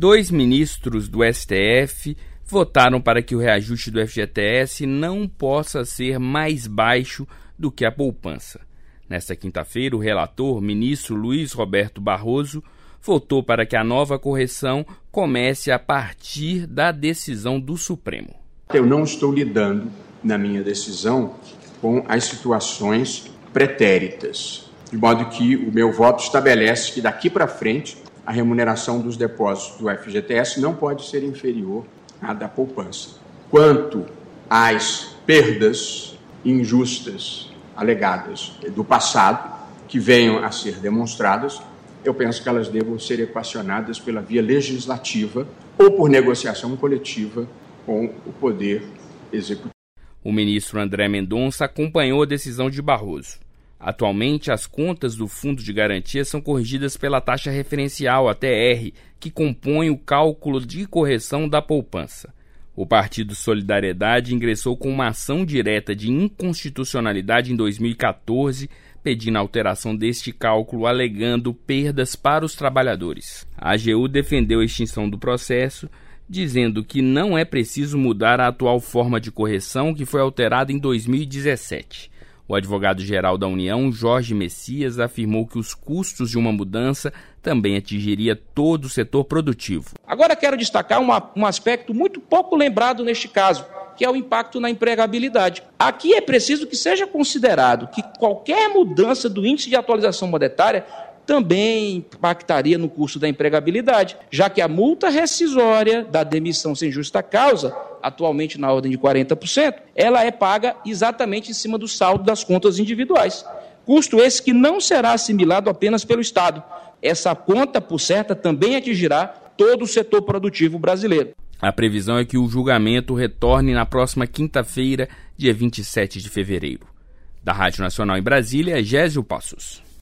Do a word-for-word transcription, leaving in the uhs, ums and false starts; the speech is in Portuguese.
Dois ministros do S T F votaram para que o reajuste do F G T S não possa ser mais baixo do que a poupança. Nesta quinta-feira, o relator, ministro Luiz Roberto Barroso, votou para que a nova correção comece a partir da decisão do Supremo. Eu não estou lidando, na minha decisão, com as situações pretéritas, de modo que o meu voto estabelece que daqui para frente a remuneração dos depósitos do F G T S não pode ser inferior à da poupança. Quanto às perdas injustas alegadas do passado, que venham a ser demonstradas, eu penso que elas devam ser equacionadas pela via legislativa ou por negociação coletiva com o Poder Executivo. O ministro André Mendonça acompanhou a decisão de Barroso. Atualmente, as contas do Fundo de Garantia são corrigidas pela taxa referencial, a T R, que compõe o cálculo de correção da poupança. O Partido Solidariedade ingressou com uma ação direta de inconstitucionalidade em dois mil e quatorze, pedindo a alteração deste cálculo, alegando perdas para os trabalhadores. A A G U defendeu a extinção do processo, dizendo que não é preciso mudar a atual forma de correção que foi alterada em dois mil e dezessete. O advogado-geral da União, Jorge Messias, afirmou que os custos de uma mudança também atingiria todo o setor produtivo. Agora quero destacar uma, um aspecto muito pouco lembrado neste caso, que é o impacto na empregabilidade. Aqui é preciso que seja considerado que qualquer mudança do índice de atualização monetária também impactaria no custo da empregabilidade, já que a multa rescisória da demissão sem justa causa, atualmente na ordem de quarenta por cento, ela é paga exatamente em cima do saldo das contas individuais. Custo esse que não será assimilado apenas pelo Estado. Essa conta, por certa, também atingirá todo o setor produtivo brasileiro. A previsão é que o julgamento retorne na próxima quinta-feira, dia vinte e sete de fevereiro. Da Rádio Nacional em Brasília, Gésio Passos.